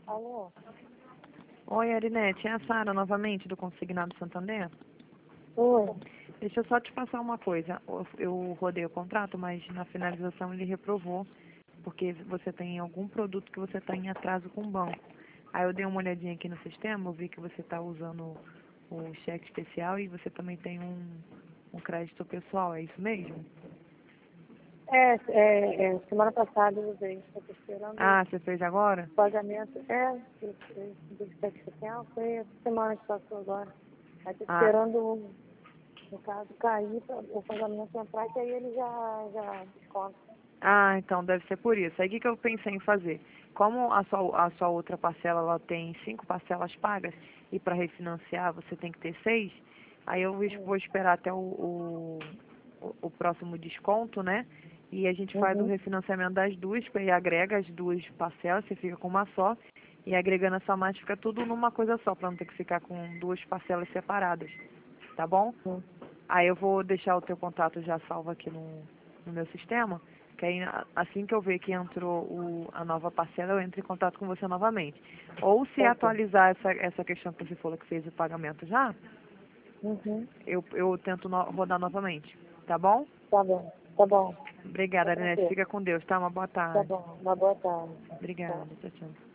Alô? Oi, Arinete, é a Sara novamente do Consignado Santander. Oi. Deixa eu só te passar uma coisa. Eu rodei o contrato, mas na finalização ele reprovou, porque você tem algum produto que você está em atraso com o banco. Aí eu dei uma olhadinha aqui no sistema, eu vi que você está usando o cheque especial e você também tem um crédito pessoal, é isso mesmo? Semana passada eu usei. Estou esperando Ah, você fez agora? o pagamento. Do cheque social foi essa semana que passou agora. Aí estou Ah, esperando, no caso, cair para o pagamento entrar, que aí ele já desconta. então deve ser por isso. Aí o que eu pensei em fazer? Como a sua outra parcela ela tem 5 parcelas pagas e para refinanciar você tem que ter 6, aí eu vou esperar até o próximo desconto, né? E a gente faz o Uhum. refinanciamento das duas, e agrega as duas parcelas, você fica com uma só, e agregando essa mais fica tudo numa coisa só, para não ter que ficar com duas parcelas separadas, tá bom? Uhum. Aí eu vou deixar o teu contato já salvo aqui no meu sistema, que aí assim que eu ver que entrou a nova parcela, eu entro em contato com você novamente. Ou se Tá bom. atualizar essa questão que você falou que fez o pagamento já, Uhum. eu tento rodar novamente, tá bom? Tá bom. Tá bom. Tá Obrigada, Arinete. tranquilo. Fica com Deus, tá? Uma boa Tá tarde. bom. Uma boa tarde. Obrigada. Tchau. Tchau, tchau.